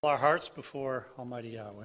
Our hearts before Almighty Yahweh.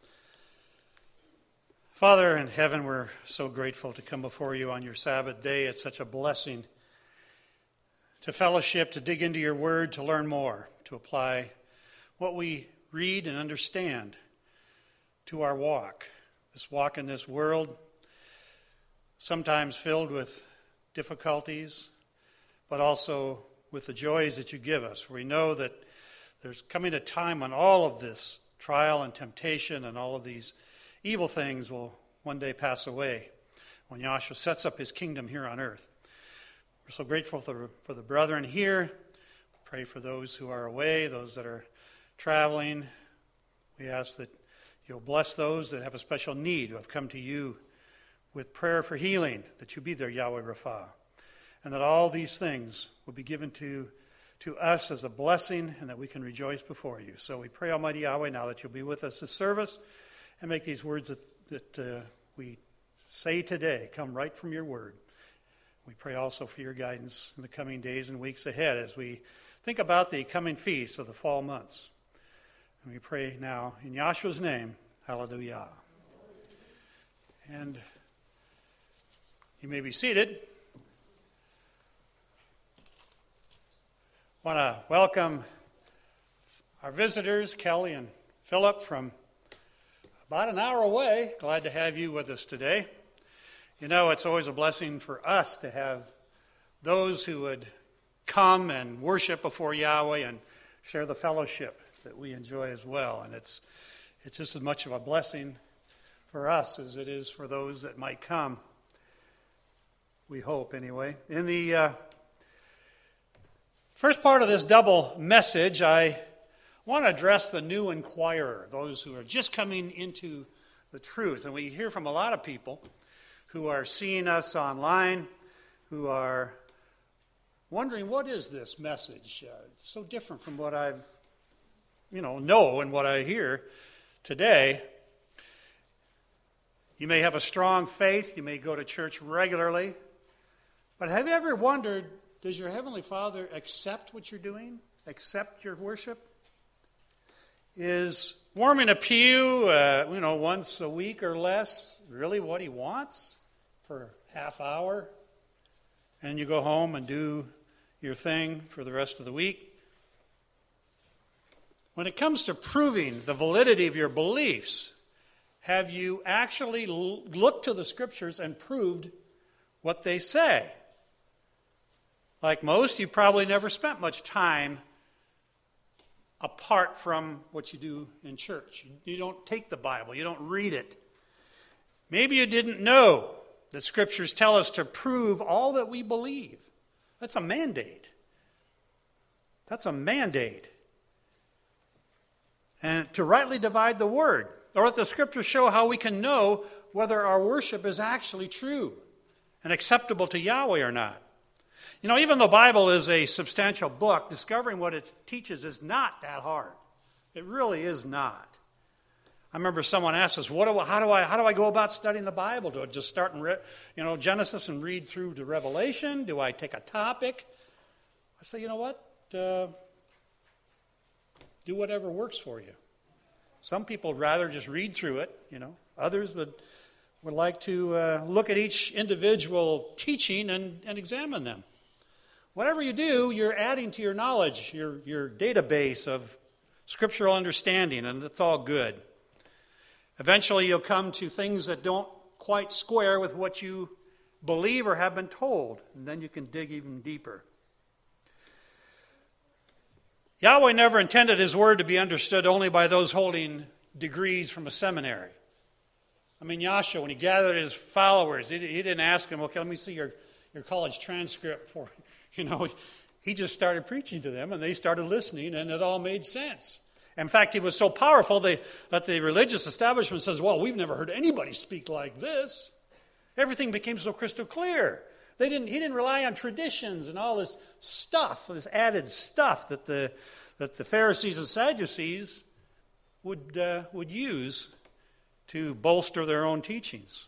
Father in heaven, we're so grateful to come before you on your Sabbath day. It's such a blessing to fellowship, to dig into your word, to learn more, to apply what we read and understand to our walk. This walk in this world, sometimes filled with difficulties, but also with the joys that you give us. We know that there's coming a time when all of this trial and temptation and all of these evil things will one day pass away when Yahshua sets up his kingdom here on earth. We're so grateful for the brethren here. Pray for those who are away, those that are traveling. We ask that you'll bless those that have a special need, who have come to you with prayer for healing, that you be their Yahweh Rapha, and that all these things will be given to us as a blessing, and that we can rejoice before you. So we pray, Almighty Yahweh, now that you'll be with us this service and make these words that we say today come right from your word. We pray also for your guidance in the coming days and weeks ahead as we think about the coming feasts of the fall months. And we pray now in Yahshua's name, hallelujah. And you may be seated. I want to welcome our visitors, Kelly and Philip, from about an hour away. Glad to have you with us today. You know, it's always a blessing for us to have those who would come and worship before Yahweh and share the fellowship that we enjoy as well. And it's just as much of a blessing for us as it is for those that might come. We hope, anyway. In the first part of this double message, I want to address the new inquirer, those who are just coming into the truth. And we hear from a lot of people who are seeing us online, who are wondering, what is this message? It's so different from what I've, know and what I hear today. You may have a strong faith. You may go to church regularly. But have you ever wondered, does your Heavenly Father accept what you're doing? Accept your worship? Is warming a pew, once a week or less really what He wants for half hour? And you go home and do your thing for the rest of the week? When it comes to proving the validity of your beliefs, have you actually looked to the Scriptures and proved what they say? Like most, you probably never spent much time apart from what you do in church. You don't take the Bible. You don't read it. Maybe you didn't know that Scriptures tell us to prove all that we believe. That's a mandate. That's a mandate. And to rightly divide the Word, or let the Scriptures show how we can know whether our worship is actually true and acceptable to Yahweh or not. Even though the Bible is a substantial book, discovering what it teaches is not that hard. It really is not. I remember someone asked us, how do I go about studying the Bible? Do I just start in Genesis and read through to Revelation? Do I take a topic? I say, you know what? Do whatever works for you. Some people would rather just read through it, Others would like to look at each individual teaching and examine them. Whatever you do, you're adding to your knowledge, your database of scriptural understanding, and it's all good. Eventually, you'll come to things that don't quite square with what you believe or have been told, and then you can dig even deeper. Yahweh never intended His word to be understood only by those holding degrees from a seminary. Yahshua, when He gathered His followers, He didn't ask them, okay, let me see your college transcript for He just started preaching to them, and they started listening, and it all made sense. In fact, He was so powerful that the religious establishment says, well, we've never heard anybody speak like this. Everything became so crystal clear. He didn't rely on traditions and all this stuff, this added stuff that the Pharisees and Sadducees would use to bolster their own teachings.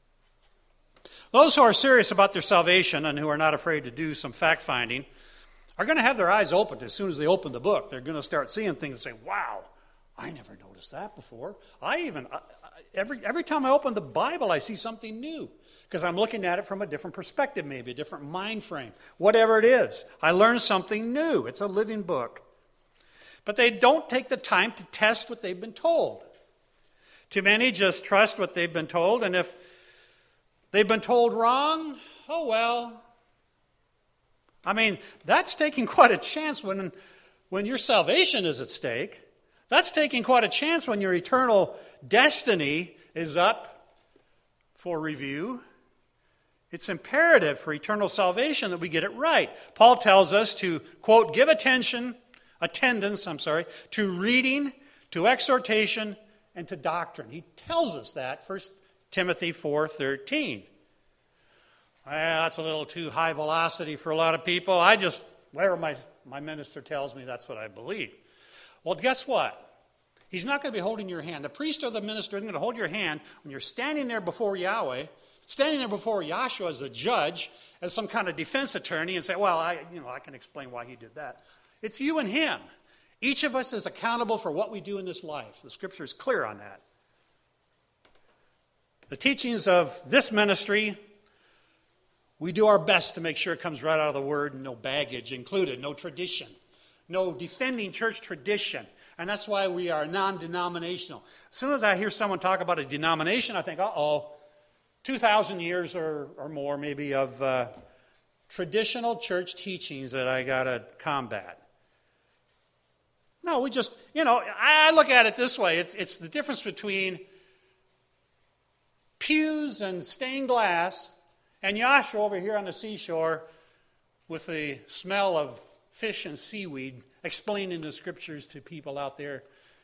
Those who are serious about their salvation and who are not afraid to do some fact-finding are going to have their eyes opened as soon as they open the book. They're going to start seeing things and say, wow, I never noticed that before. Every time I open the Bible, I see something new because I'm looking at it from a different perspective, maybe a different mind frame, whatever it is. I learn something new. It's a living book. But they don't take the time to test what they've been told. Too many just trust what they've been told, and if they've been told wrong, oh well. I mean, that's taking quite a chance when your salvation is at stake. That's taking quite a chance when your eternal destiny is up for review. It's imperative for eternal salvation that we get it right. Paul tells us to, quote, give attendance to reading, to exhortation, and to doctrine. He tells us that, 1 Timothy 4:13. Well, that's a little too high velocity for a lot of people. Whatever my minister tells me, that's what I believe. Well, guess what? He's not going to be holding your hand. The priest or the minister isn't going to hold your hand when you're standing there before Yahweh, standing there before Yahshua as a judge, as some kind of defense attorney, and say, well, I can explain why he did that. It's you and him. Each of us is accountable for what we do in this life. The Scripture is clear on that. The teachings of this ministry, we do our best to make sure it comes right out of the Word, and no baggage included, no tradition, no defending church tradition. And that's why we are non-denominational. As soon as I hear someone talk about a denomination, I think, 2,000 years or more maybe of traditional church teachings that I got to combat. No, we just, I look at it this way. It's the difference between pews and stained glass and Yahshua over here on the seashore with the smell of fish and seaweed explaining the Scriptures to people out there,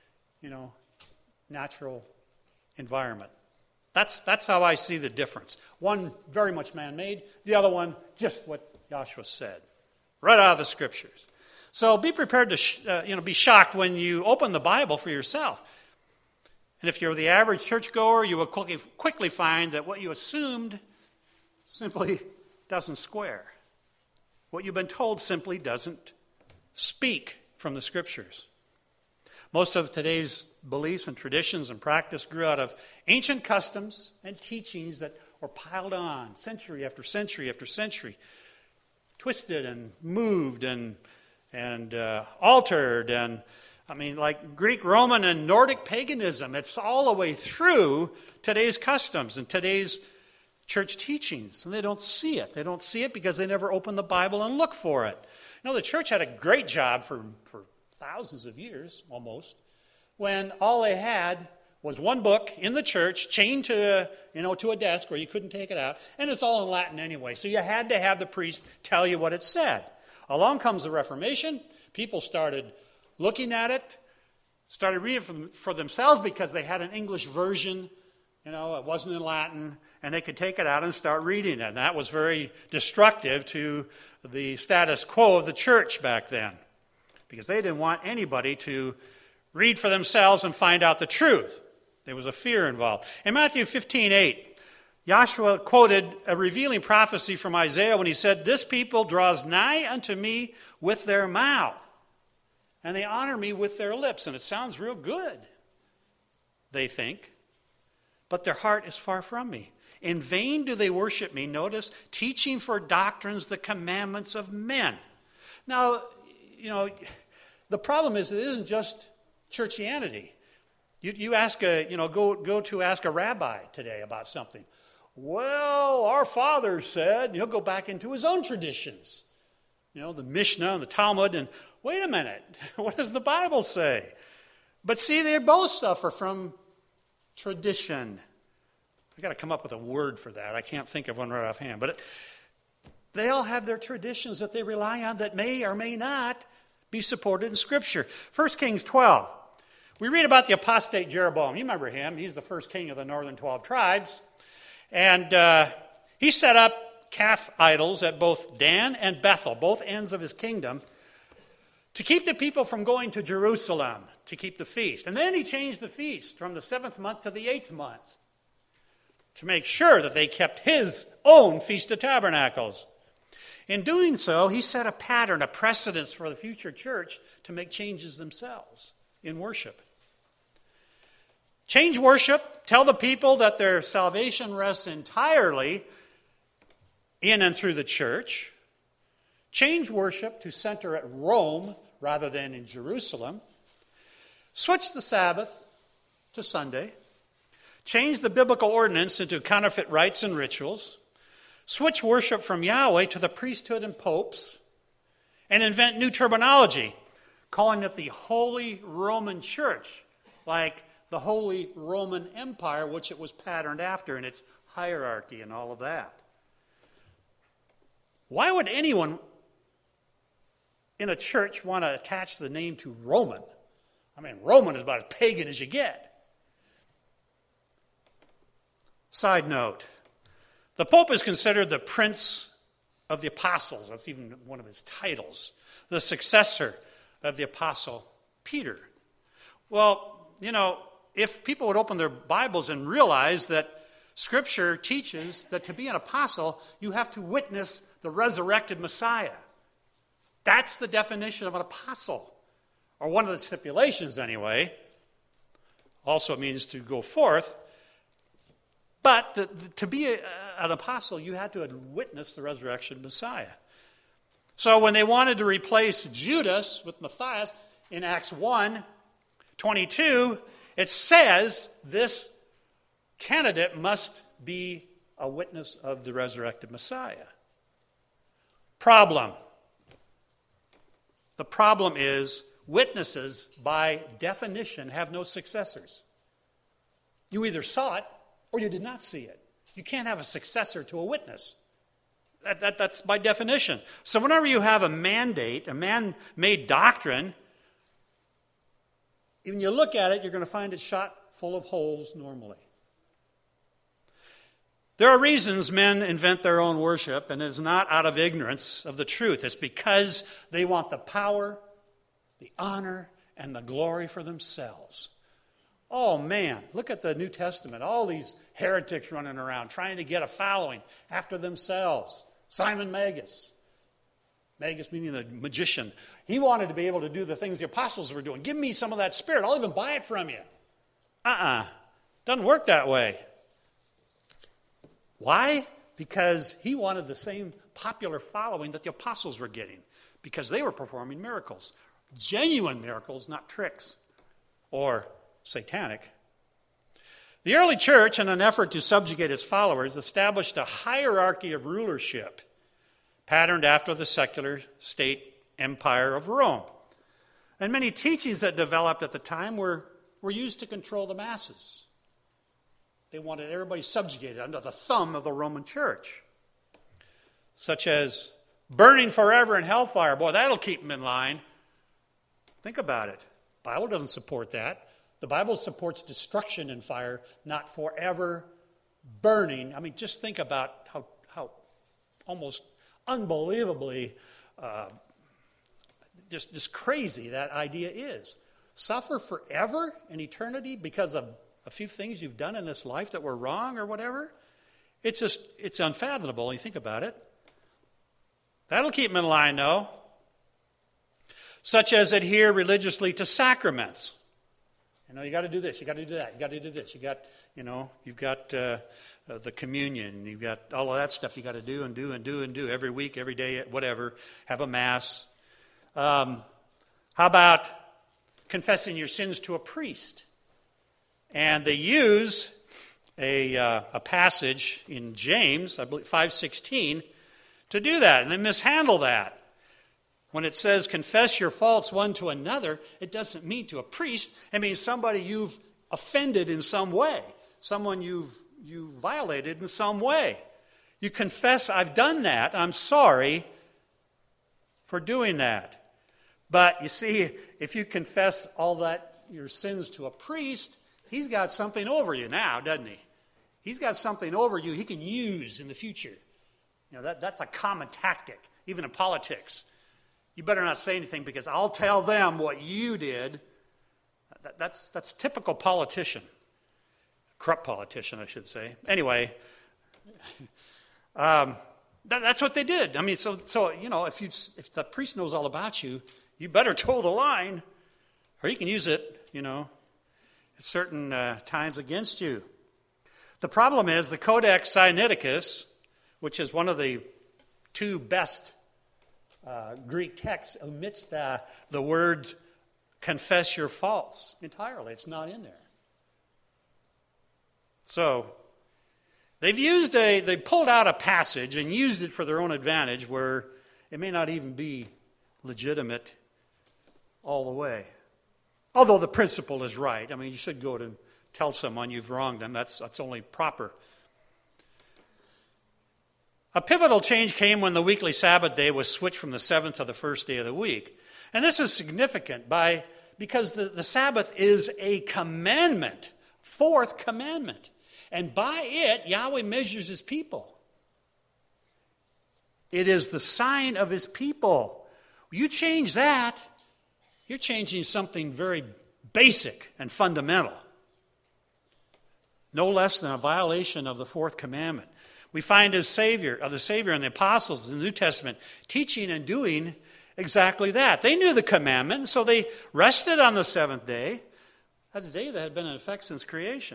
natural environment. That's how I see the difference. One very much man-made, the other one just what Yahshua said, right out of the Scriptures. So be prepared to be shocked when you open the Bible for yourself. And if you're the average churchgoer, you will quickly find that what you assumed simply doesn't square. What you've been told simply doesn't speak from the Scriptures. Most of today's beliefs and traditions and practice grew out of ancient customs and teachings that were piled on century after century after century, twisted and moved and altered, and like Greek, Roman, and Nordic paganism. It's all the way through today's customs and today's church teachings, and they don't see it. They don't see it because they never open the Bible and look for it. The church had a great job for thousands of years, almost, when all they had was one book in the church, chained to a desk where you couldn't take it out, and it's all in Latin anyway. So you had to have the priest tell you what it said. Along comes the Reformation. People started looking at it, started reading for themselves because they had an English version. It wasn't in Latin, and they could take it out and start reading it. And that was very destructive to the status quo of the church back then, because they didn't want anybody to read for themselves and find out the truth. There was a fear involved. In Matthew 15:8, Yahshua quoted a revealing prophecy from Isaiah when he said, "This people draws nigh unto me with their mouth, and they honor me with their lips." And it sounds real good, they think, but their heart is far from me. In vain do they worship me, notice, teaching for doctrines the commandments of men. Now, the problem is it isn't just churchianity. You ask go to ask a rabbi today about something. Well, our father said, and he'll go back into his own traditions. The Mishnah and the Talmud, and wait a minute, what does the Bible say? But see, they both suffer from tradition. I've got to come up with a word for that. I can't think of one right offhand. But they all have their traditions that they rely on that may or may not be supported in Scripture. 1 Kings 12. We read about the apostate Jeroboam. You remember him. He's the first king of the northern 12 tribes. And he set up calf idols at both Dan and Bethel, both ends of his kingdom, to keep the people from going to Jerusalem to keep the feast. And then he changed the feast from the 7th month to the 8th month to make sure that they kept his own Feast of Tabernacles. In doing so, he set a pattern, a precedence for the future church to make changes themselves in worship. Change worship, tell the people that their salvation rests entirely in and through the church. Change worship to center at Rome rather than in Jerusalem. Switch the Sabbath to Sunday. Change the biblical ordinance into counterfeit rites and rituals. Switch worship from Yahweh to the priesthood and popes. And invent new terminology, calling it the Holy Roman Church, like the Holy Roman Empire, which it was patterned after in its hierarchy and all of that. Why would anyone in a church want to attach the name to Roman? I mean, Roman is about as pagan as you get. Side note, the Pope is considered the Prince of the Apostles. That's even one of his titles. The successor of the Apostle Peter. Well, if people would open their Bibles and realize that Scripture teaches that to be an apostle, you have to witness the resurrected Messiah. That's the definition of an apostle, or one of the stipulations anyway. Also, it means to go forth. But to be an apostle, you had to witness the resurrection Messiah. So when they wanted to replace Judas with Matthias in Acts 1:22, it says this candidate must be a witness of the resurrected Messiah. Problem. The problem is witnesses, by definition, have no successors. You either saw it or you did not see it. You can't have a successor to a witness. That's by definition. So whenever you have a mandate, a man-made doctrine, when you look at it, you're going to find it shot full of holes normally. There are reasons men invent their own worship, and it is not out of ignorance of the truth. It's because they want the power, the honor, and the glory for themselves. Oh man, look at the New Testament. All these heretics running around trying to get a following after themselves. Simon Magus. Magus meaning the magician. He wanted to be able to do the things the apostles were doing. Give me some of that spirit. I'll even buy it from you. Doesn't work that way. Why? Because he wanted the same popular following that the apostles were getting. Because they were performing miracles. Genuine miracles, not tricks. Or satanic. The early church, in an effort to subjugate its followers, established a hierarchy of rulership patterned after the secular state empire of Rome. And many teachings that developed at the time were used to control the masses. They wanted everybody subjugated under the thumb of the Roman church. Such as burning forever in hellfire. Boy, that'll keep them in line. Think about it. The Bible doesn't support that. The Bible supports destruction in fire, not forever burning. I mean, just think about how almost unbelievably just crazy that idea is. Suffer forever in eternity because of a few things you've done in this life that were wrong or whatever? It's unfathomable. You think about it. That'll keep them in line, though. Such as adhere religiously to sacraments. You got to do this, you got to do that, you got to do this. You've got the communion, you've got all of that stuff you got to do and do every week, every day, whatever. Have a mass. How about confessing your sins to a priest? And they use a passage in James, I believe 5:16, to do that, and they mishandle that. When it says confess your faults one to another, it doesn't mean to a priest. It means somebody you've offended in some way, someone you've violated in some way. You confess, I've done that, I'm sorry for doing that. But you see, if you confess all that, your sins to a priest, he's got something over you now, doesn't he? He's got something over you he can use in the future. That's a common tactic, even in politics. You better not say anything because I'll tell them what you did. That's typical politician. Corrupt politician, I should say. Anyway, That's what they did. I mean, so if the priest knows all about you, you better toe the line, or he can use it, at certain times against you. The problem is the Codex Sinaiticus, which is one of the two best Greek texts, omits the words confess your faults entirely. It's not in there. So they pulled out a passage and used it for their own advantage where it may not even be legitimate all the way. Although the principle is right. I mean, you should go to tell someone you've wronged them. That's only proper. A pivotal change came when the weekly Sabbath day was switched from the seventh to the first day of the week. And this is significant because the Sabbath is a commandment, fourth commandment. And by it, Yahweh measures his people. It is the sign of his people. You change that, you're changing something very basic and fundamental. No less than a violation of the fourth commandment. We find the Savior and the apostles in the New Testament teaching and doing exactly that. They knew the commandment, so they rested on the seventh day, a day that had been in effect since creation.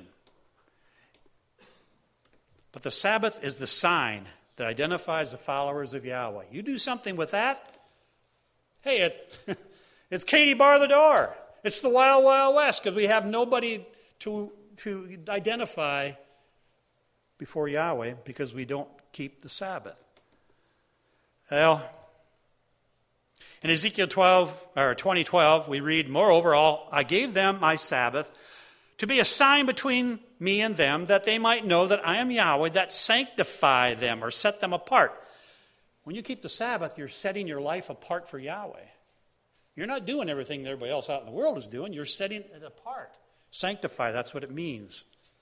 But the Sabbath is the sign that identifies the followers of Yahweh. You do something with that, hey, it's Katie bar the door. It's the Wild Wild West because we have nobody to identify before Yahweh because we don't keep the Sabbath. Well, in Ezekiel 20:12, we read, "Moreover, I gave them my Sabbath to be a sign between me and them, that they might know that I am Yahweh, that sanctify them," or set them apart. When you keep the Sabbath, you're setting your life apart for Yahweh. You're not doing everything that everybody else out in the world is doing. You're setting it apart. Sanctify, that's what it means.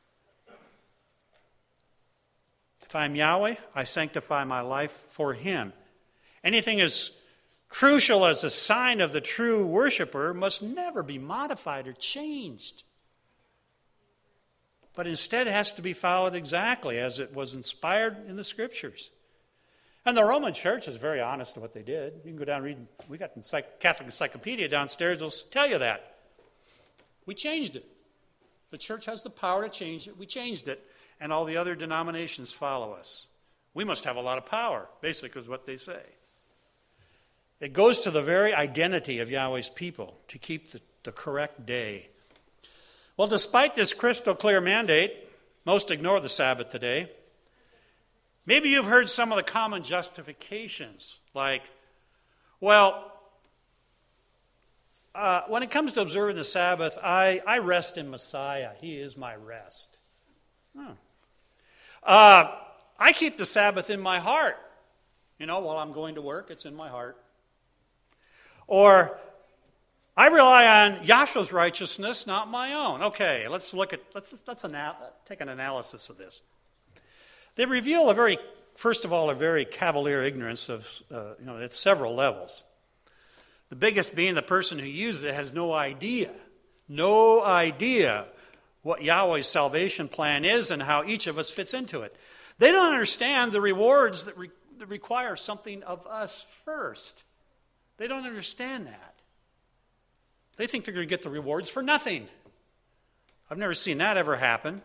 If I'm Yahweh, I sanctify my life for him. Anything as crucial as a sign of the true worshiper must never be modified or changed. But instead it has to be followed exactly as it was inspired in the Scriptures. And the Roman Church is very honest in what they did. You can go down and read. We got the Catholic Encyclopedia downstairs. It'll tell you that. We changed it. The church has the power to change it. We changed it. And all the other denominations follow us. We must have a lot of power, basically, is what they say. It goes to the very identity of Yahweh's people to keep the correct day. Well, despite this crystal clear mandate, most ignore the Sabbath today. Maybe you've heard some of the common justifications, like, well, when it comes to observing the Sabbath, I rest in Messiah. He is my rest. I keep the Sabbath in my heart. While I'm going to work, it's in my heart. Or, I rely on Yahshua's righteousness, not my own. Okay, let's take an analysis of this. They reveal a very cavalier ignorance of, at several levels. The biggest being the person who uses it has no idea what Yahweh's salvation plan is and how each of us fits into it. They don't understand the rewards that require something of us first. They don't understand that. They think they're going to get the rewards for nothing. I've never seen that ever happen.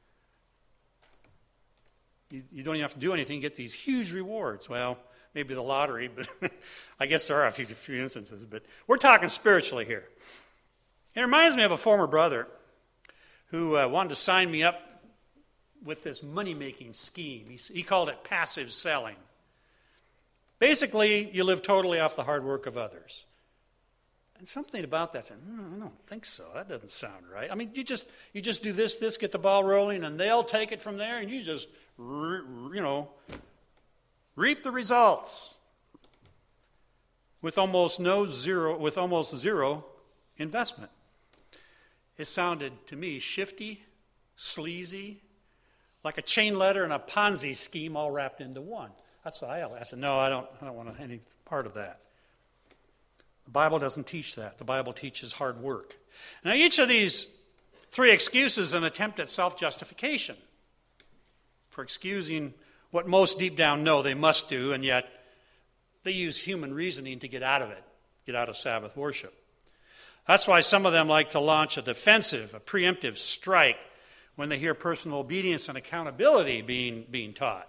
You don't even have to do anything, you get these huge rewards. Well, maybe the lottery, but I guess there are a few instances. But we're talking spiritually here. It reminds me of a former brother who wanted to sign me up with this money-making scheme. He called it passive selling. Basically, you live totally off the hard work of others. And something about that said, I don't think so. That doesn't sound right. I mean, you just do this, get the ball rolling, and they'll take it from there, and you just, reap the results with almost zero investment. It sounded to me shifty, sleazy, like a chain letter and a Ponzi scheme all wrapped into one. That's what I said. No, I don't want any part of that. The Bible doesn't teach that. The Bible teaches hard work. Now, each of these three excuses is an attempt at self-justification for excusing what most deep down know they must do, and yet they use human reasoning to get out of it, get out of Sabbath worship. That's why some of them like to launch a defensive, a preemptive strike when they hear personal obedience and accountability being taught.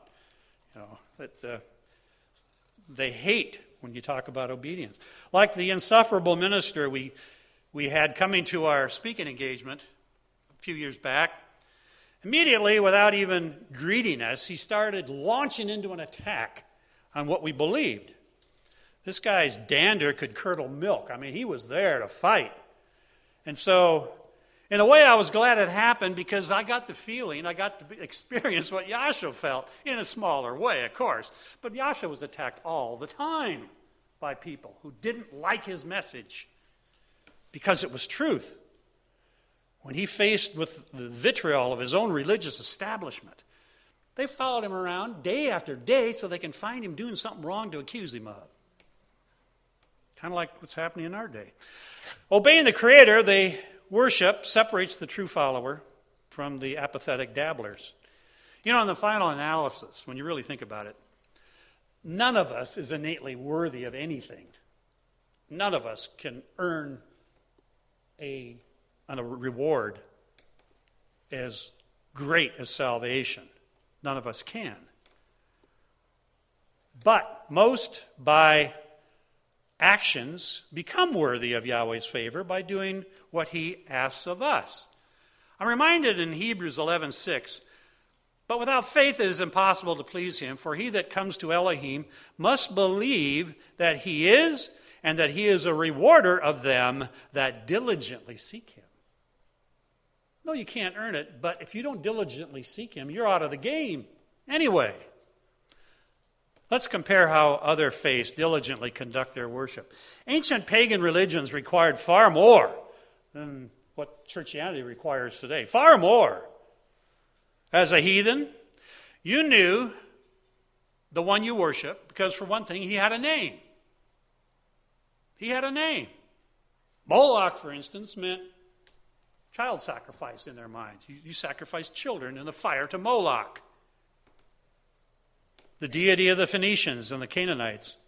They hate when you talk about obedience. Like the insufferable minister we had coming to our speaking engagement a few years back. Immediately, without even greeting us, he started launching into an attack on what we believed. This guy's dander could curdle milk. I mean, he was there to fight. And so, in a way, I was glad it happened because I got the feeling, I got to experience what Yasha felt in a smaller way, of course. But Yasha was attacked all the time by people who didn't like his message because it was truth. When he faced with the vitriol of his own religious establishment, they followed him around day after day so they can find him doing something wrong to accuse him of. Kind of like what's happening in our day. Obeying the Creator, they worship, separates the true follower from the apathetic dabblers. In the final analysis, when you really think about it, none of us is innately worthy of anything. None of us can earn a reward as great as salvation. None of us can. But most, by actions, become worthy of Yahweh's favor by doing what he asks of us. I'm reminded in Hebrews 11:6, but without faith it is impossible to please him, for he that comes to Elohim must believe that he is, and that he is a rewarder of them that diligently seek him. No, you can't earn it, but if you don't diligently seek him, you're out of the game anyway. Let's compare how other faiths diligently conduct their worship. Ancient pagan religions required far more than what churchianity requires today. Far more. As a heathen, you knew the one you worship because, for one thing, he had a name. He had a name. Moloch, for instance, meant child sacrifice in their minds. You sacrificed children in the fire to Moloch. The deity of the Phoenicians and the Canaanites.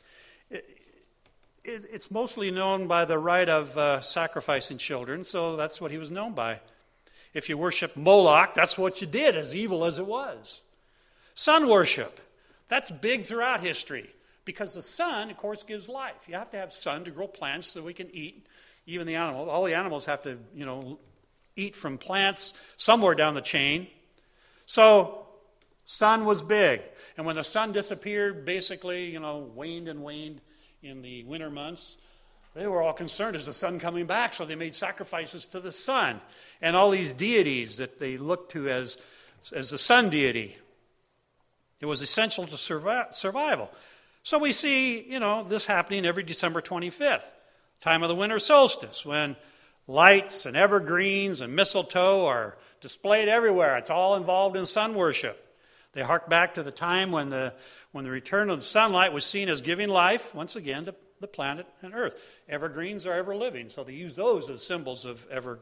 It's mostly known by the rite of sacrificing children, so that's what he was known by. If you worship Moloch, that's what you did, as evil as it was. Sun worship. That's big throughout history because the sun, of course, gives life. You have to have sun to grow plants so we can eat. Even the animals. All the animals have to, eat from plants somewhere down the chain. So, sun was big. And when the sun disappeared, basically, waned and waned in the winter months, they were all concerned, is the sun coming back? So they made sacrifices to the sun. And all these deities that they looked to as the sun deity. It was essential to survival. So we see, this happening every December 25th, time of the winter solstice, when lights and evergreens and mistletoe are displayed everywhere. It's all involved in sun worship. They hark back to the time when the return of sunlight was seen as giving life, once again, to the planet and earth. Evergreens are ever living, so they use those as symbols of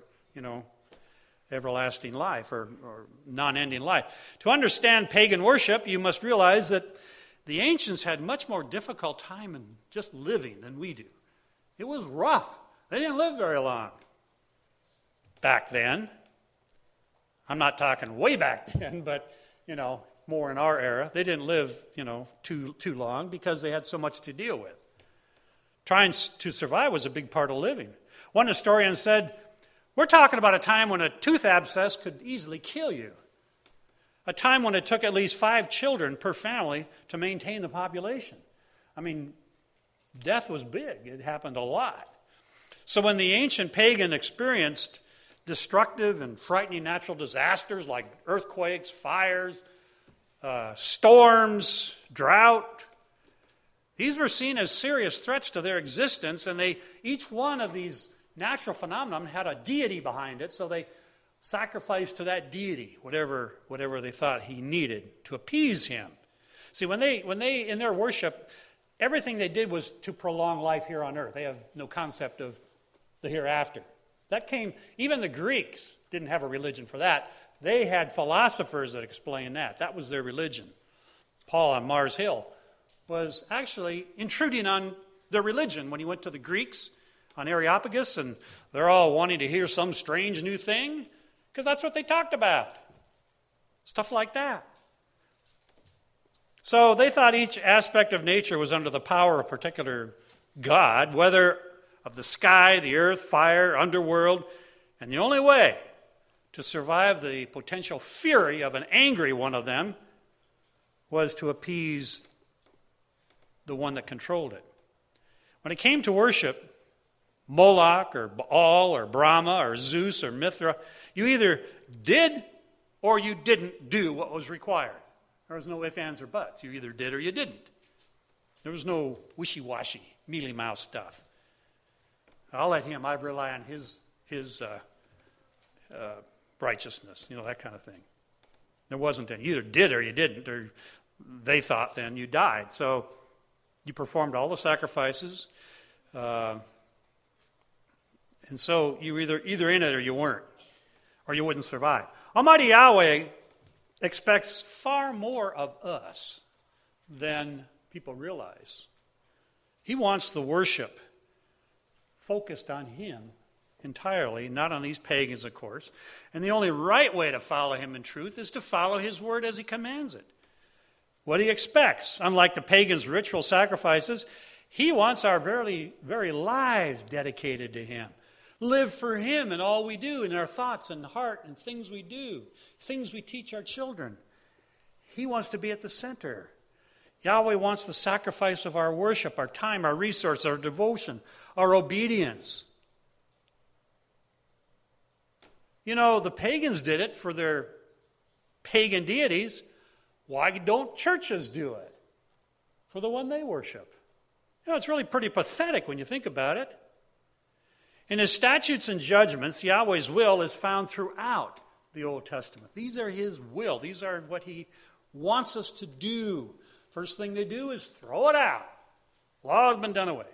everlasting life or non-ending life. To understand pagan worship, you must realize that the ancients had much more difficult time in just living than we do. It was rough. They didn't live very long. Back then, I'm not talking way back then, but, more in our era, they didn't live, too long because they had so much to deal with. Trying to survive was a big part of living. One historian said, we're talking about a time when a tooth abscess could easily kill you. A time when it took at least 5 children per family to maintain the population. I mean, death was big. It happened a lot. So when the ancient pagan experienced destructive and frightening natural disasters like earthquakes, fires, storms, drought, these were seen as serious threats to their existence, and each one of these natural phenomena had a deity behind it, so they sacrificed to that deity whatever they thought he needed to appease him. See, when they in their worship, everything they did was to prolong life here on earth. They have no concept of the hereafter. Even the Greeks didn't have a religion for that. They had philosophers that explained that. That was their religion. Paul on Mars Hill was actually intruding on their religion when he went to the Greeks on Areopagus, and they're all wanting to hear some strange new thing because that's what they talked about. Stuff like that. So they thought each aspect of nature was under the power of a particular god, whether of the sky, the earth, fire, underworld, and the only way to survive the potential fury of an angry one of them was to appease the one that controlled it. When it came to worship, Moloch or Baal or Brahma or Zeus or Mithra, you either did or you didn't do what was required. There was no ifs, ands, or buts. You either did or you didn't. There was no wishy-washy, mealy-mouthed stuff. I'll let him. I rely on his righteousness, that kind of thing. There wasn't any. You either did or you didn't, or they thought then you died. So you performed all the sacrifices, and so you were either in it or you weren't, or you wouldn't survive. Almighty Yahweh expects far more of us than people realize. He wants the worship focused on Him entirely, not on these pagans, of course. And the only right way to follow Him in truth is to follow His word as He commands it. What He expects, unlike the pagans' ritual sacrifices, He wants our very, very lives dedicated to Him. Live for Him in all we do, in our thoughts and heart and things we do, things we teach our children. He wants to be at the center. Yahweh wants the sacrifice of our worship, our time, our resources, our devotion, our obedience. The pagans did it for their pagan deities. Why don't churches do it for the one they worship? It's really pretty pathetic when you think about it. In His statutes and judgments, Yahweh's will is found throughout the Old Testament. These are His will. These are what He wants us to do. First thing they do is throw it out. Law has been done away.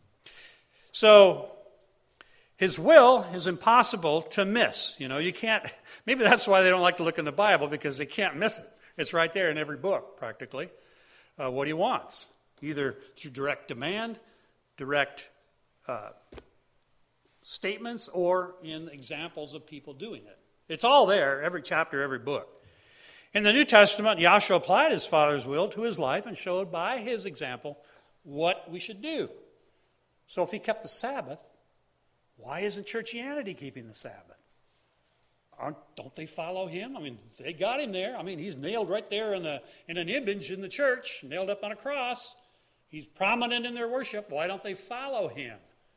So His will is impossible to miss. You can't, maybe that's why they don't like to look in the Bible, because they can't miss it. It's right there in every book, practically, what He wants, either through direct demand, direct statements, or in examples of people doing it. It's all there, every chapter, every book. In the New Testament, Yahshua applied His Father's will to His life and showed by His example what we should do. So if He kept the Sabbath, why isn't churchianity keeping the Sabbath? Don't they follow Him? They got Him there. He's nailed right there in an image in the church, nailed up on a cross. He's prominent in their worship. Why don't they follow Him?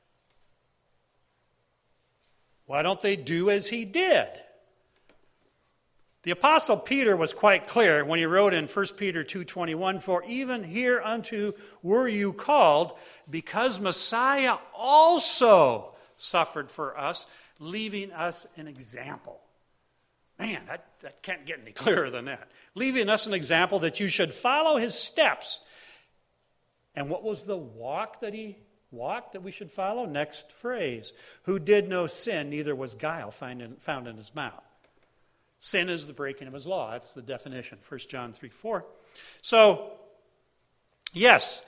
Why don't they do as He did? The Apostle Peter was quite clear when he wrote in 1 Peter 2:21, "For even hereunto were you called, because Messiah also suffered for us, leaving us an example." Man, that can't get any clearer than that. Leaving us an example that you should follow His steps. And what was the walk that He walked that we should follow? Next phrase. "Who did no sin, neither was guile found in His mouth." Sin is the breaking of His law. That's the definition, 1 John 3:4. So, yes,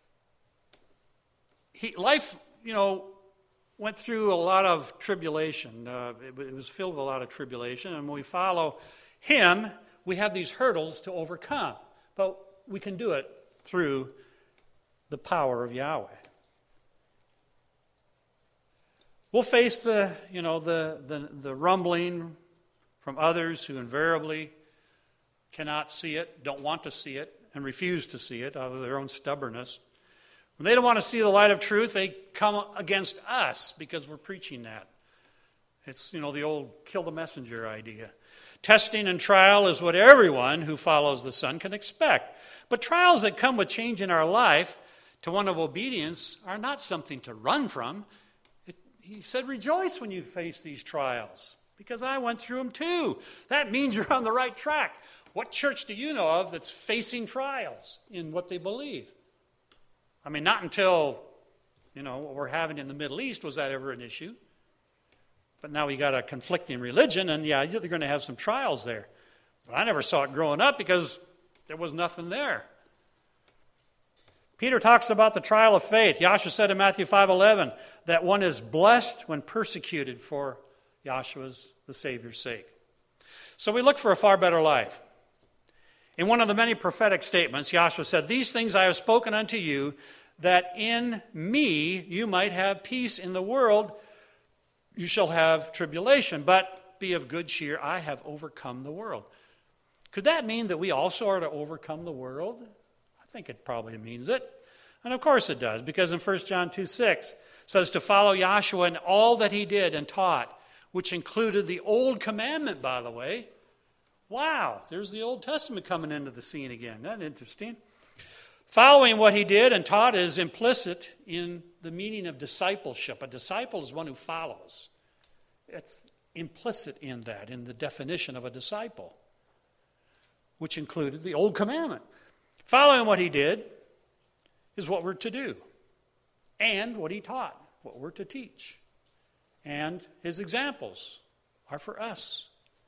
life, went through a lot of tribulation. It was filled with a lot of tribulation. And when we follow Him, we have these hurdles to overcome. But we can do it through the power of Yahweh. We'll face the rumbling from others who invariably cannot see it, don't want to see it, and refuse to see it out of their own stubbornness. When they don't want to see the light of truth, they come against us because we're preaching that. It's, the old kill the messenger idea. Testing and trial is what everyone who follows the Son can expect. But trials that come with change in our life to one of obedience are not something to run from. He said, rejoice when you face these trials, because I went through them too. That means you're on the right track. What church do you know of that's facing trials in what they believe? Not until, what we're having in the Middle East was that ever an issue. But now we got a conflicting religion, and yeah, they're going to have some trials there. But I never saw it growing up because There was nothing there. Peter talks about the trial of faith. Yahshua said in Matthew 5:11 that one is blessed when persecuted for Yahshua's, the Savior's sake. So we look for a far better life. In one of the many prophetic statements, Yahshua said, "These things I have spoken unto you, that in me you might have peace. In the world you shall have tribulation, but be of good cheer, I have overcome the world." Could that mean that we also are to overcome the world? I think it probably means it. And of course it does, because in 1 John 2:6 says to follow Yahshua in all that he did and taught, which included the Old Commandment, by the way. Wow, there's the Old Testament coming into the scene again. Isn't that interesting? Following what he did and taught is implicit in the meaning of discipleship. A disciple is one who follows. It's implicit in that, in the definition of a disciple, which included the Old Commandment. Following what he did is what we're to do, and what he taught, what we're to teach. And his examples are for us.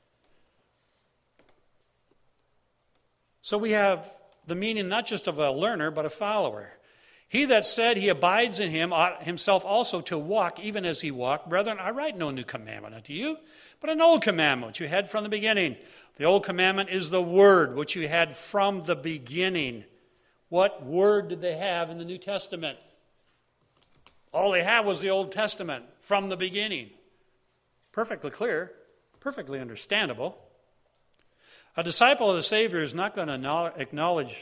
So we have the meaning not just of a learner, but a follower. He that said he abides in him ought himself also to walk even as he walked. Brethren, I write no new commandment unto you, but an old commandment which you had from the beginning. The old commandment is the word which you had from the beginning. What word did they have in the New Testament? All they had was the Old Testament from the beginning. Perfectly clear, perfectly understandable. A disciple of the Savior is not going to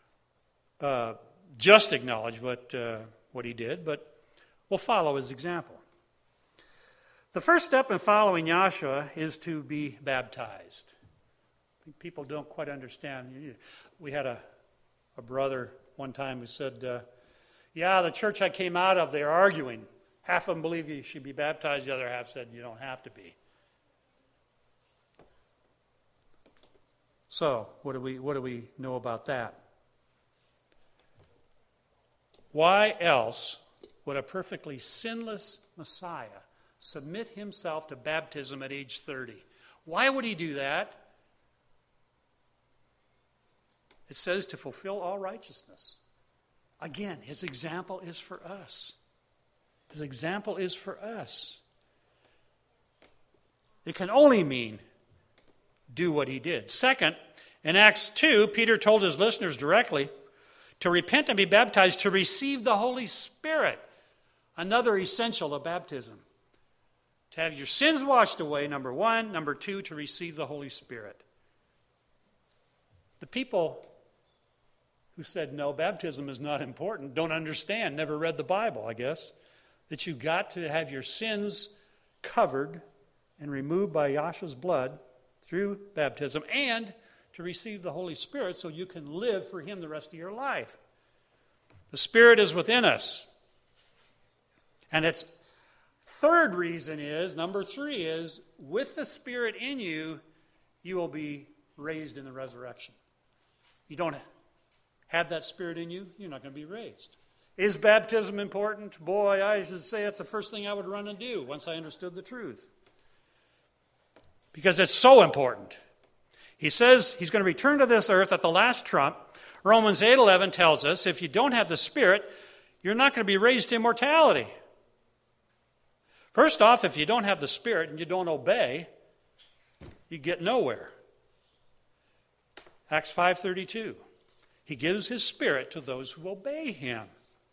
just acknowledge what he did, but will follow his example. The first step in following Yahshua is to be baptized. I think people don't quite understand. We had a brother one time who said, the church I came out of, they're arguing. Half of them believe you should be baptized, the other half said you don't have to be. So, what do we know about that? Why else would a perfectly sinless Messiah submit himself to baptism at age 30? Why would he do that? It says to fulfill all righteousness. Again, his example is for us. His example is for us. It can only mean do what he did. Second, in Acts 2, Peter told his listeners directly to repent and be baptized to receive the Holy Spirit. Another essential of baptism. To have your sins washed away, number one. Number two, to receive the Holy Spirit. The people who said, no, baptism is not important, don't understand, never read the Bible, I guess, that you've got to have your sins covered and removed by Yahshua's blood through baptism, and to receive the Holy Spirit so you can live for him the rest of your life. The Spirit is within us. And its third reason is, number three is, with the Spirit in you, you will be raised in the resurrection. You don't have that Spirit in you, you're not going to be raised. Is baptism important? Boy, I should say it's the first thing I would run and do once I understood the truth. Because it's so important. He says he's going to return to this earth at the last trump. Romans 8:11 tells us if you don't have the Spirit, you're not going to be raised to immortality. First off, if you don't have the Spirit and you don't obey, you get nowhere. Acts 5:32. He gives his Spirit to those who obey him.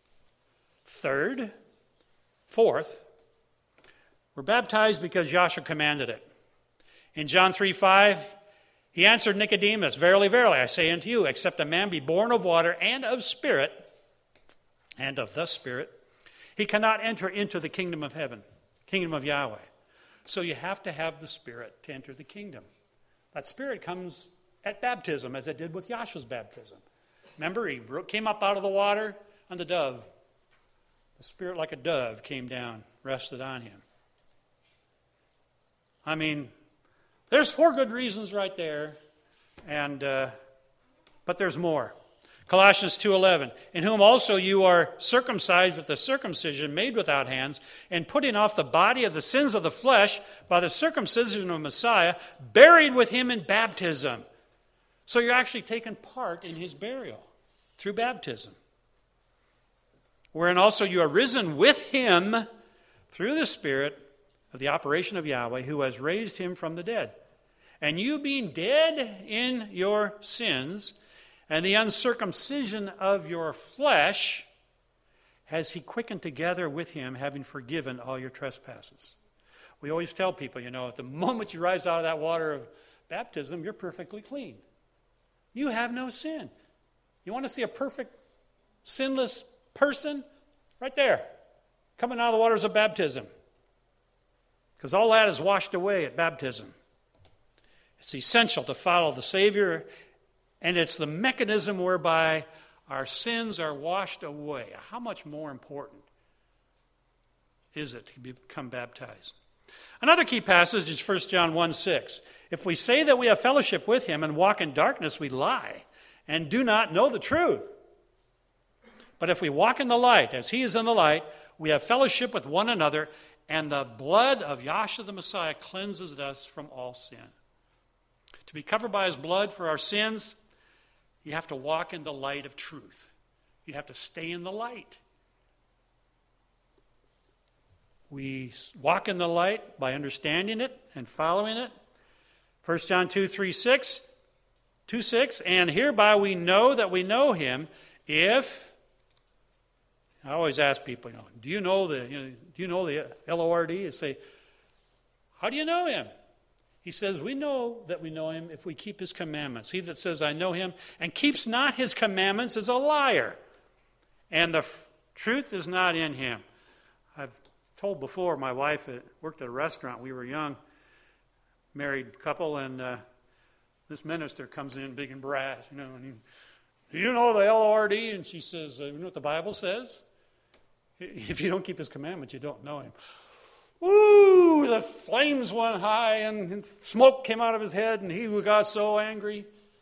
Fourth, we're baptized because Yahshua commanded it. In John 3:5, he answered Nicodemus, verily, verily, I say unto you, except a man be born of water and of Spirit, and of the Spirit, he cannot enter into the kingdom of heaven, kingdom of Yahweh. So you have to have the Spirit to enter the kingdom. That Spirit comes at baptism, as it did with Yahshua's baptism. Remember, he came up out of the water on the dove. The Spirit like a dove came down, rested on him. I mean, there's 4 good reasons right there, but there's more. Colossians 2:11, in whom also you are circumcised with the circumcision made without hands, and putting off the body of the sins of the flesh by the circumcision of Messiah, buried with him in baptism. So you're actually taking part in his burial through baptism. Wherein also you are risen with him through the Spirit of the operation of Yahweh, who has raised him from the dead. And you being dead in your sins and the uncircumcision of your flesh, has he quickened together with him, having forgiven all your trespasses. We always tell people, at the moment you rise out of that water of baptism, you're perfectly clean. You have no sin. You want to see a perfect, sinless person? Right there, coming out of the waters of baptism. Because all that is washed away at baptism. It's essential to follow the Savior, and it's the mechanism whereby our sins are washed away. How much more important is it to become baptized? Another key passage is 1 John 1:6. If we say that we have fellowship with him and walk in darkness, we lie and do not know the truth. But if we walk in the light, as he is in the light, we have fellowship with one another, and the blood of Yahshua the Messiah cleanses us from all sin. To be covered by his blood for our sins, you have to walk in the light of truth. You have to stay in the light. We walk in the light by understanding it and following it. 1 John 2:6, and hereby we know that we know him if... I always ask people, do you know the Lord? I say, how do you know him? He says, we know that we know him if we keep his commandments. He that says, I know him, and keeps not his commandments is a liar. And the truth is not in him. I've told before, my wife worked at a restaurant. We were young, married couple, and this minister comes in big and brash, and do you know the Lord? And she says, you know what the Bible says? If you don't keep his commandments, you don't know him. Ooh, the flames went high and smoke came out of his head and he got so angry.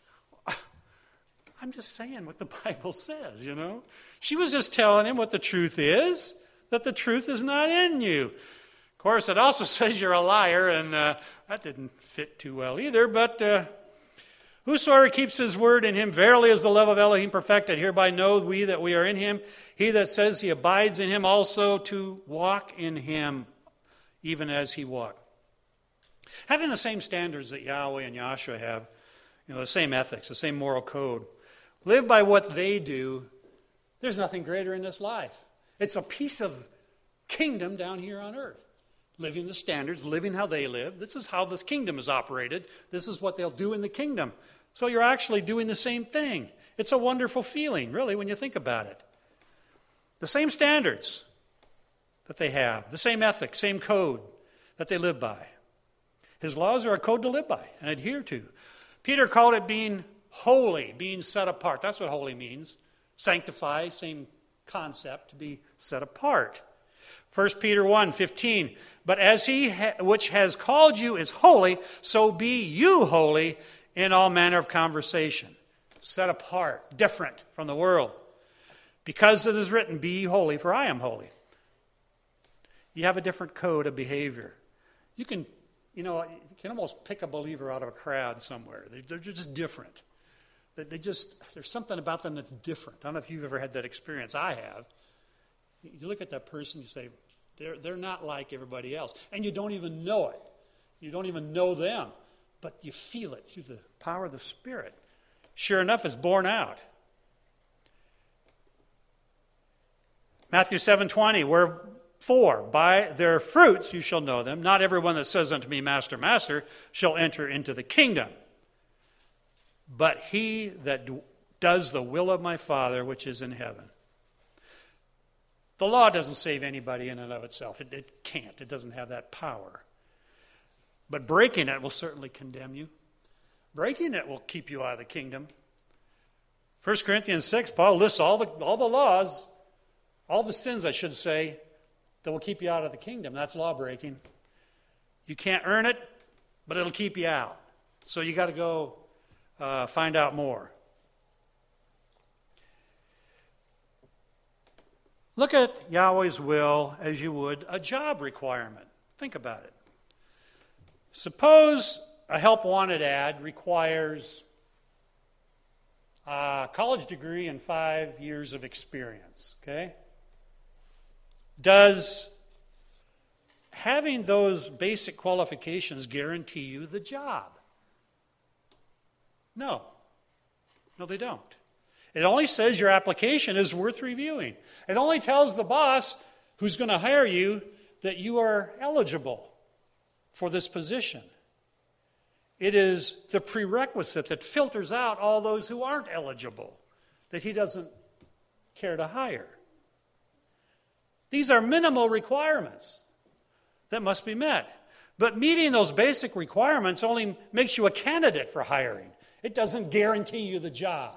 I'm just saying what the Bible says, She was just telling him what the truth is, that the truth is not in you. Of course, it also says you're a liar, and that didn't fit too well either, but... whosoever keeps his word in him, verily is the love of Elohim perfected. Hereby know we that we are in him. He that says he abides in him also to walk in him, even as he walked. Having the same standards that Yahweh and Yahshua have, the same ethics, the same moral code, live by what they do, there's nothing greater in this life. It's a piece of kingdom down here on earth. Living the standards, living how they live. This is how the kingdom is operated. This is what they'll do in the kingdom. So you're actually doing the same thing. It's a wonderful feeling, really, when you think about it. The same standards that they have, the same ethics, same code that they live by. His laws are a code to live by and adhere to. Peter called it being holy, being set apart. That's what holy means. Sanctify, same concept, to be set apart. 1 Peter 1:15, but as he which has called you is holy, so be you holy in all manner of conversation. Set apart, different from the world. Because it is written, be ye holy, for I am holy. You have a different code of behavior. You can almost pick a believer out of a crowd somewhere. They're just different. There's something about them that's different. I don't know if you've ever had that experience. I have. You look at that person, you say, they're not like everybody else. And you don't even know it. You don't even know them. But you feel it through the power of the Spirit. Sure enough, it's borne out. Matthew 7:20, wherefore by their fruits you shall know them. Not everyone that says unto me, Master, Master, shall enter into the kingdom, but he that does the will of my Father which is in heaven. The law doesn't save anybody in and of itself. It can't. It doesn't have that power. But breaking it will certainly condemn you. Breaking it will keep you out of the kingdom. 1 Corinthians 6, Paul lists all the laws, all the sins, I should say, that will keep you out of the kingdom. That's law breaking. You can't earn it, but it'll keep you out. So you got to go find out more. Look at Yahweh's will as you would a job requirement. Think about it. Suppose a help wanted ad requires college degree and 5 years of experience. Okay? Does having those basic qualifications guarantee you the job? No. No, they don't. It only says your application is worth reviewing. It only tells the boss who's going to hire you that you are eligible for this position. It is the prerequisite that filters out all those who aren't eligible, that he doesn't care to hire. These are minimal requirements that must be met. But meeting those basic requirements only makes you a candidate for hiring. It doesn't guarantee you the job.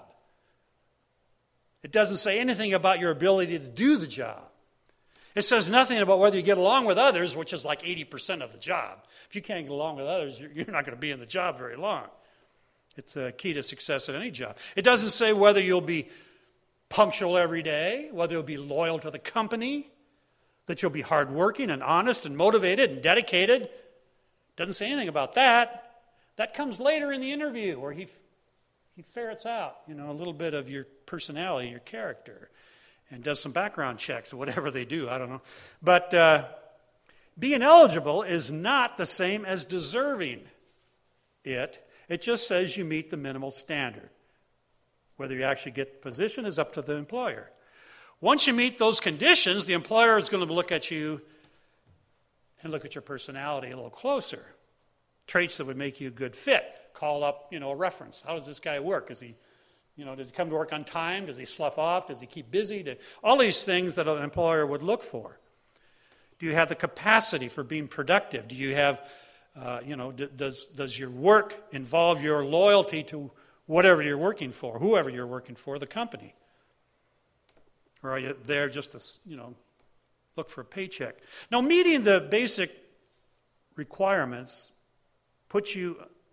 It doesn't say anything about your ability to do the job. It says nothing about whether you get along with others, which is like 80% of the job. If you can't get along with others, you're not going to be in the job very long. It's a key to success at any job. It doesn't say whether you'll be punctual every day, whether you'll be loyal to the company, that you'll be hardworking and honest and motivated and dedicated. It doesn't say anything about that. That comes later in the interview where he ferrets out, a little bit of your personality, your character, and does some background checks or whatever they do. I don't know. But being eligible is not the same as deserving it. It just says you meet the minimal standard. Whether you actually get the position is up to the employer. Once you meet those conditions, the employer is going to look at you and look at your personality a little closer. Traits that would make you a good fit. Call up, a reference. How does this guy work? Does he come to work on time? Does he slough off? Does he keep busy? All these things that an employer would look for. Do you have the capacity for being productive? Do you have, does your work involve your loyalty to whatever you're working for, whoever you're working for, the company? Or are you there just to, look for a paycheck? Now, meeting the basic requirements puts you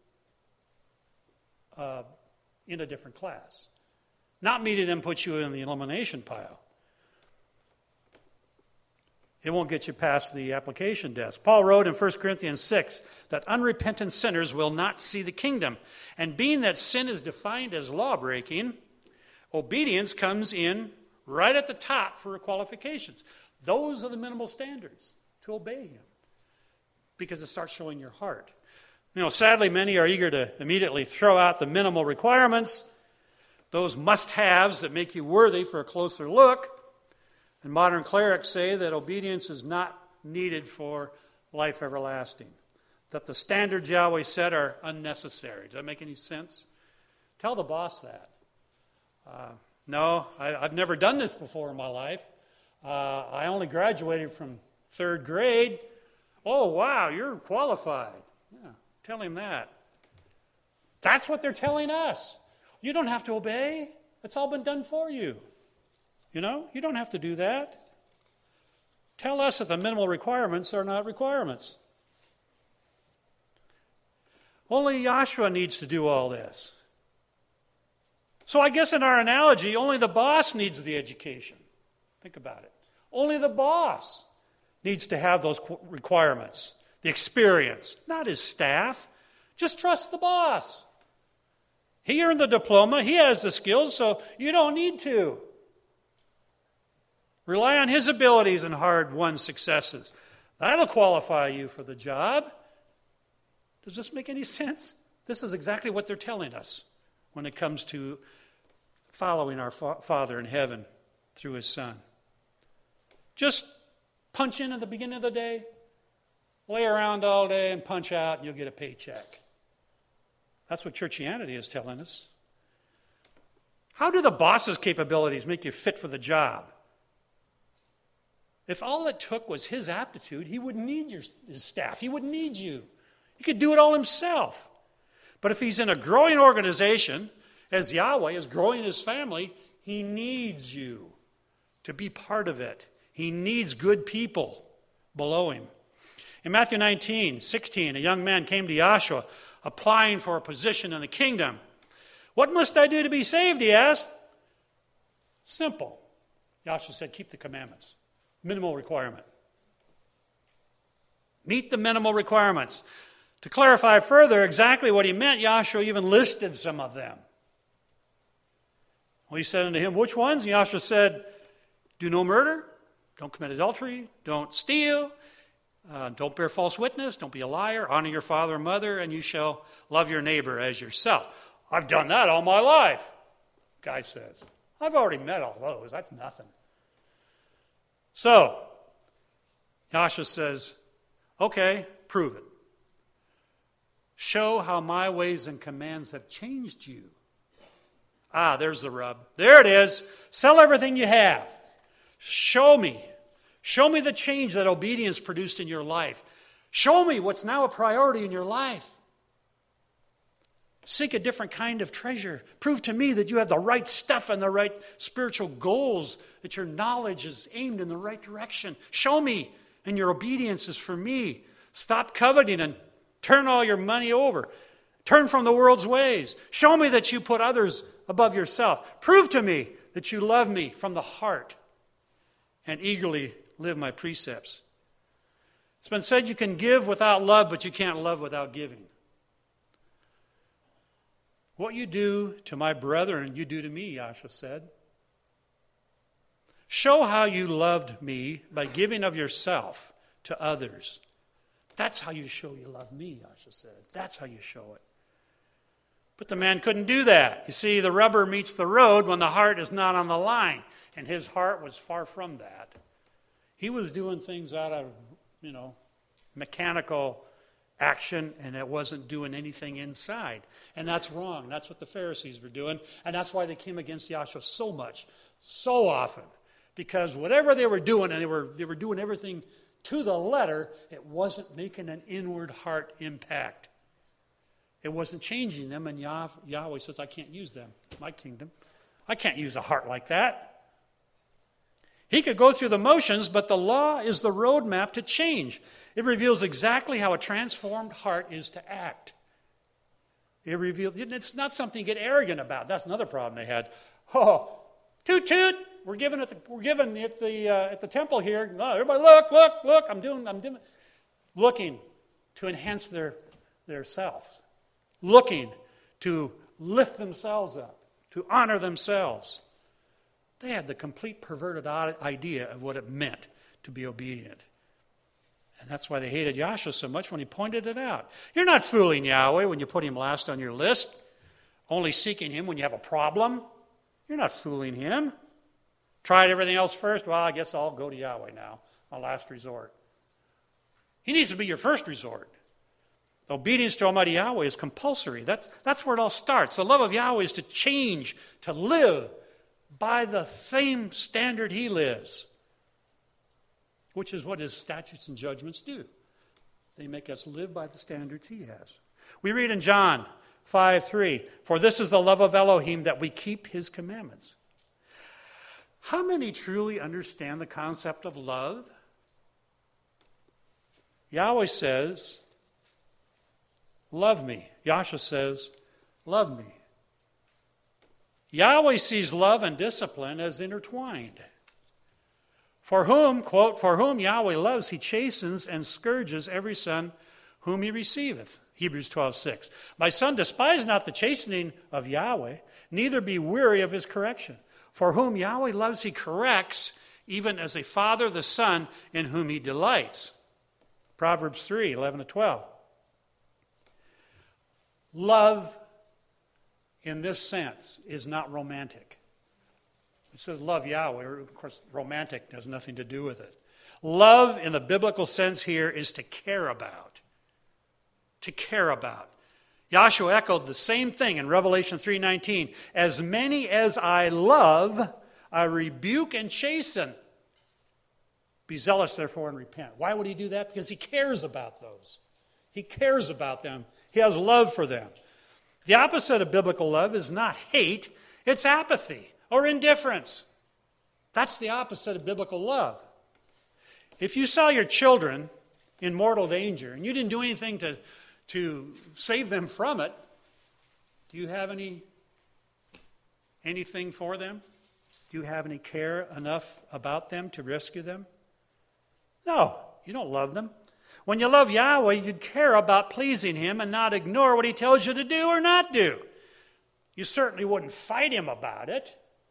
in a different class. Not meeting them puts you in the elimination pile. It won't get you past the application desk. Paul wrote in 1 Corinthians 6 that unrepentant sinners will not see the kingdom. And being that sin is defined as law-breaking, obedience comes in right at the top for qualifications. Those are the minimal standards to obey him because it starts showing your heart. Sadly, many are eager to immediately throw out the minimal requirements, those must-haves that make you worthy for a closer look. And modern clerics say that obedience is not needed for life everlasting, that the standards Yahweh set are unnecessary. Does that make any sense? Tell the boss that. No, I've never done this before in my life. I only graduated from 3rd grade. Oh, wow, you're qualified. Yeah, tell him that. That's what they're telling us. You don't have to obey. It's all been done for you. You don't have to do that. Tell us that the minimal requirements are not requirements. Only Yahshua needs to do all this. So I guess in our analogy, only the boss needs the education. Think about it. Only the boss needs to have those requirements, the experience, not his staff. Just trust the boss. He earned the diploma. He has the skills, so you don't need to. Rely on his abilities and hard-won successes. That'll qualify you for the job. Does this make any sense? This is exactly what they're telling us when it comes to following our Father in heaven through his Son. Just punch in at the beginning of the day, lay around all day and punch out, and you'll get a paycheck. That's what churchianity is telling us. How do the boss's capabilities make you fit for the job? If all it took was his aptitude, he wouldn't need his staff. He wouldn't need you. He could do it all himself. But if he's in a growing organization, as Yahweh is growing his family, he needs you to be part of it. He needs good people below him. In Matthew 19:16, a young man came to Yahshua applying for a position in the kingdom. What must I do to be saved, he asked. Simple. Yahshua said, keep the commandments. Minimal requirement. Meet the minimal requirements. To clarify further exactly what he meant, Yahshua even listed some of them. Well, he said unto him, which ones? And Yahshua said, do no murder, don't commit adultery, don't steal, don't bear false witness, don't be a liar, honor your father and mother, and you shall love your neighbor as yourself. I've done that all my life, guy says. I've already met all those. That's nothing. So, Yahshua says, okay, prove it. Show how my ways and commands have changed you. Ah, there's the rub. There it is. Sell everything you have. Show me. Show me the change that obedience produced in your life. Show me what's now a priority in your life. Seek a different kind of treasure. Prove to me that you have the right stuff and the right spiritual goals, that your knowledge is aimed in the right direction. Show me, and your obedience is for me. Stop coveting and turn all your money over. Turn from the world's ways. Show me that you put others above yourself. Prove to me that you love me from the heart and eagerly live my precepts. It's been said you can give without love, but you can't love without giving. What you do to my brethren, you do to me, Yahshua said. Show how you loved me by giving of yourself to others. That's how you show you love me, Yahshua said. That's how you show it. But the man couldn't do that. You see, the rubber meets the road when the heart is not on the line. And his heart was far from that. He was doing things out of, mechanical action, and it wasn't doing anything inside. And that's wrong. That's what the Pharisees were doing. And that's why they came against Yahshua so much, so often. Because whatever they were doing, and they were doing everything to the letter, it wasn't making an inward heart impact. It wasn't changing them, and Yahweh says, I can't use them, my kingdom. I can't use a heart like that. He could go through the motions, but the law is the roadmap to change. It reveals exactly how a transformed heart is to act. It's not something you get arrogant about. That's another problem they had. Oh, toot toot! We're giving at the temple here. Oh, everybody, look! I'm doing. Looking to enhance their selves, looking to lift themselves up, to honor themselves. They had the complete perverted idea of what it meant to be obedient. And that's why they hated Yahshua so much when he pointed it out. You're not fooling Yahweh when you put him last on your list, only seeking him when you have a problem. You're not fooling him. Tried everything else first? Well, I guess I'll go to Yahweh now, my last resort. He needs to be your first resort. Obedience to Almighty Yahweh is compulsory. That's where it all starts. The love of Yahweh is to change, to live by the same standard he lives, which is what his statutes and judgments do. They make us live by the standards he has. We read in John 5:3, for this is the love of Elohim, that we keep his commandments. How many truly understand the concept of love? Yahweh says, love me. Yahshua says, love me. Yahweh sees love and discipline as intertwined. For whom, quote, for whom Yahweh loves, he chastens and scourges every son whom he receiveth. Hebrews 12:6. My son, despise not the chastening of Yahweh, neither be weary of his correction. For whom Yahweh loves, he corrects, even as a father the son in whom he delights. Proverbs 3:11-12. Love, in this sense, is not romantic. It says love Yahweh. Of course, romantic has nothing to do with it. Love, in the biblical sense here, is to care about. To care about. Yahshua echoed the same thing in Revelation 3:19. As many as I love, I rebuke and chasten. Be zealous, therefore, and repent. Why would he do that? Because he cares about those. He cares about them. He has love for them. The opposite of biblical love is not hate, it's apathy or indifference. That's the opposite of biblical love. If you saw your children in mortal danger and you didn't do anything to save them from it, do you have anything for them? Do you have any care enough about them to rescue them? No, you don't love them. When you love Yahweh, you'd care about pleasing him and not ignore what he tells you to do or not do. You certainly wouldn't fight him about it.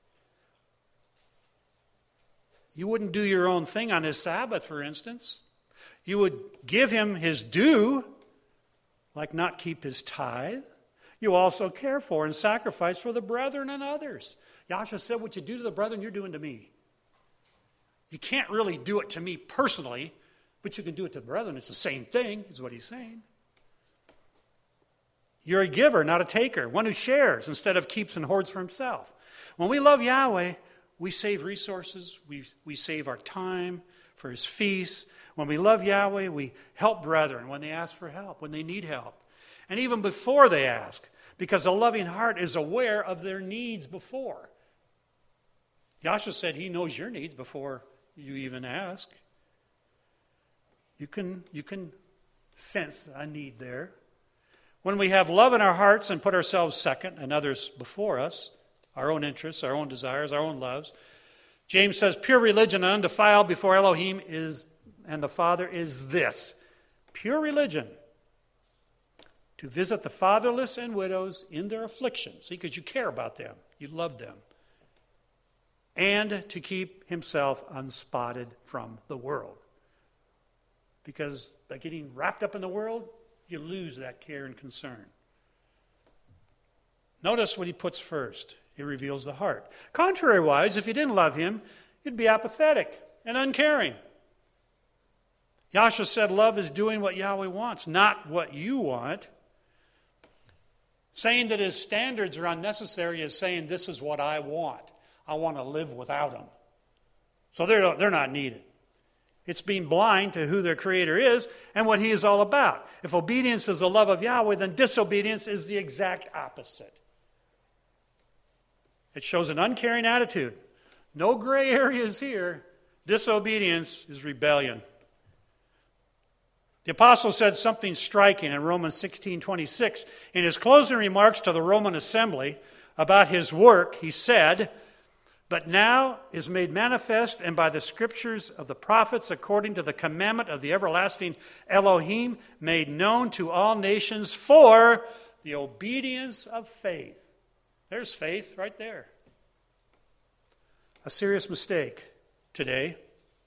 You wouldn't do your own thing on his Sabbath, for instance. You would give him his due, like not keep his tithe. You also care for and sacrifice for the brethren and others. Yahshua said, what you do to the brethren, you're doing to me. You can't really do it to me personally, but you can do it to the brethren. It's the same thing, is what he's saying. You're a giver, not a taker, one who shares instead of keeps and hoards for himself. When we love Yahweh, we save resources, we save our time for his feasts. When we love Yahweh, we help brethren when they ask for help, when they need help. And even before they ask, because a loving heart is aware of their needs before. Yahshua said he knows your needs before you even ask. You can sense a need there. When we have love in our hearts and put ourselves second and others before us, our own interests, our own desires, our own loves, James says, pure religion and undefiled before Elohim and the Father is this. Pure religion. To visit the fatherless and widows in their affliction. See, because you care about them. You love them. And to keep himself unspotted from the world. Because by getting wrapped up in the world, you lose that care and concern. Notice what he puts first. He reveals the heart. Contrariwise, if you didn't love him, you'd be apathetic and uncaring. Yahshua said love is doing what Yahweh wants, not what you want. Saying that his standards are unnecessary is saying this is what I want. I want to live without him. So they're not needed. It's being blind to who their Creator is and what he is all about. If obedience is the love of Yahweh, then disobedience is the exact opposite. It shows an uncaring attitude. No gray areas here. Disobedience is rebellion. The apostle said something striking in Romans 16:26. In his closing remarks to the Roman assembly about his work, he said, but now is made manifest and by the scriptures of the prophets according to the commandment of the everlasting Elohim made known to all nations for the obedience of faith. There's faith right there. A serious mistake today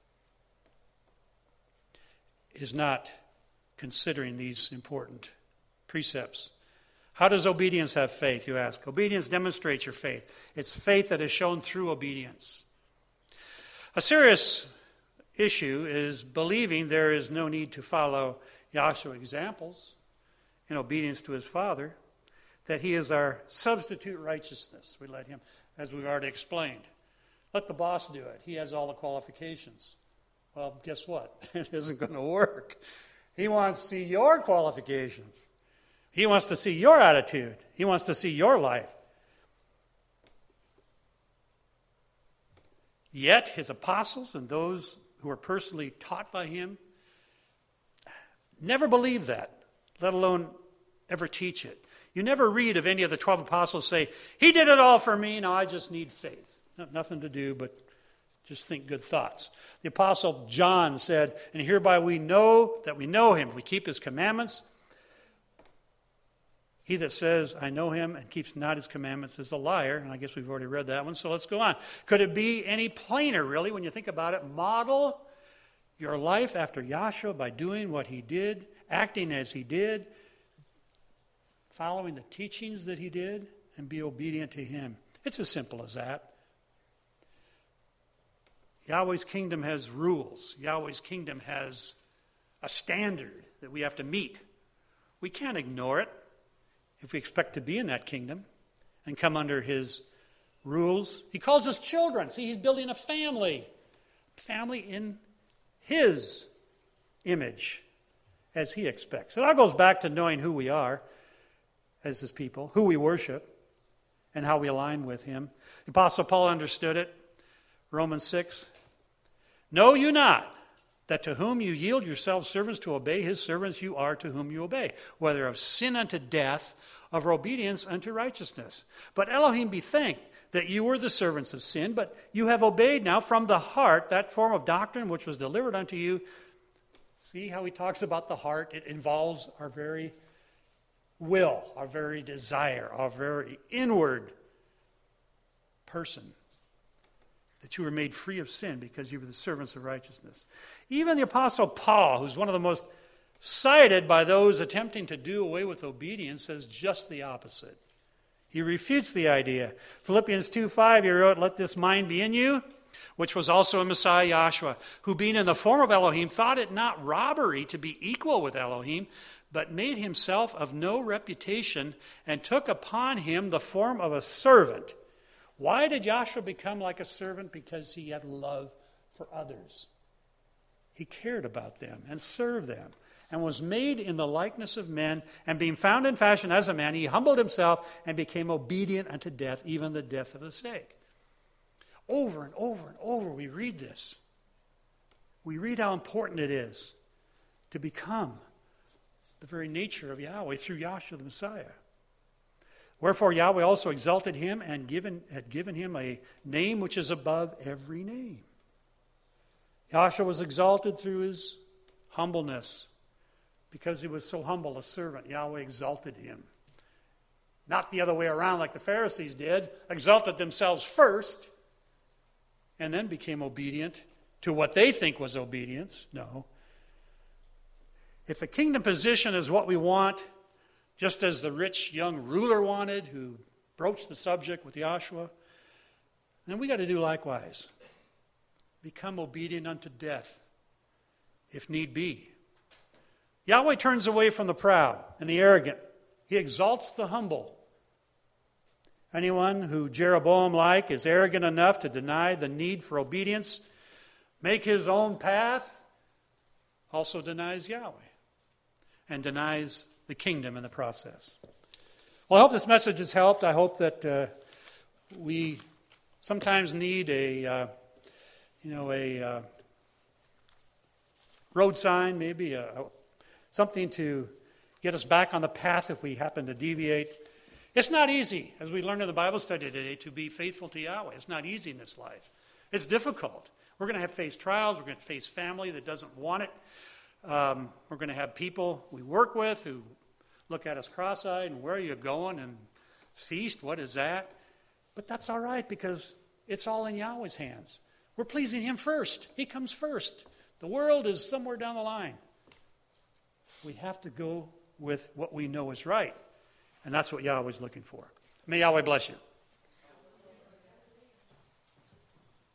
is not considering these important precepts. How does obedience have faith, you ask? Obedience demonstrates your faith. It's faith that is shown through obedience. A serious issue is believing there is no need to follow Yahshua examples in obedience to his Father, that he is our substitute righteousness. We let him, as we've already explained. Let the boss do it. He has all the qualifications. Well, guess what? It isn't going to work. He wants to see your qualifications. He wants to see your attitude. He wants to see your life. Yet, his apostles and those who were personally taught by him never believed that, let alone ever teach it. You never read of any of the 12 apostles say, he did it all for me, now I just need faith. Nothing to do but just think good thoughts. The apostle John said, and hereby we know that we know him. We keep his commandments. He that says, I know him and keeps not his commandments is a liar. And I guess we've already read that one, so let's go on. Could it be any plainer, really, when you think about it? Model your life after Yahshua by doing what he did, acting as he did, following the teachings that he did, and be obedient to him. It's as simple as that. Yahweh's kingdom has rules. Yahweh's kingdom has a standard that we have to meet. We can't ignore it if we expect to be in that kingdom and come under his rules. He calls us children. See, he's building a family in his image as he expects. It all goes back to knowing who we are as his people, who we worship, and how we align with him. The Apostle Paul understood it. Romans 6. Know you not that to whom you yield yourselves servants to obey, his servants you are to whom you obey, whether of sin unto death, of obedience unto righteousness. But Elohim be thanked that you were the servants of sin, but you have obeyed now from the heart that form of doctrine which was delivered unto you. See how he talks about the heart? It involves our very will, our very desire, our very inward person. that you were made free of sin because you were the servants of righteousness. Even the Apostle Paul, who's one of the most cited by those attempting to do away with obedience, says just the opposite. He refutes the idea. Philippians 2:5, he wrote, "Let this mind be in you, which was also in Messiah Yahshua, who being in the form of Elohim, thought it not robbery to be equal with Elohim, but made himself of no reputation, and took upon him the form of a servant." Why did Yahshua become like a servant? Because he had love for others. He cared about them and served them, and was made in the likeness of men, and being found in fashion as a man, he humbled himself and became obedient unto death, even the death of the stake. Over and over and over we read this. We read how important it is to become the very nature of Yahweh through Yahshua the Messiah. Wherefore Yahweh also exalted him and had given him a name which is above every name. Yahshua was exalted through his humbleness. Because he was so humble, a servant, Yahweh exalted him. Not the other way around like the Pharisees did, exalted themselves first, and then became obedient to what they think was obedience. No. If a kingdom position is what we want, just as the rich young ruler wanted, who broached the subject with Yahshua, then we got to do likewise. Become obedient unto death, if need be. Yahweh turns away from the proud and the arrogant. He exalts the humble. Anyone who Jeroboam-like is arrogant enough to deny the need for obedience, make his own path, also denies Yahweh and denies the kingdom in the process. Well, I hope this message has helped. I hope that we sometimes need a road sign, maybe something to get us back on the path if we happen to deviate. It's not easy, as we learned in the Bible study today, to be faithful to Yahweh. It's not easy in this life. It's difficult. We're going to face trials. We're going to face family that doesn't want it. We're going to have people we work with who look at us cross-eyed and where are you going and feast, what is that? But that's all right because it's all in Yahweh's hands. We're pleasing him first. He comes first. The world is somewhere down the line. We have to go with what we know is right. And that's what Yahweh's looking for. May Yahweh bless you.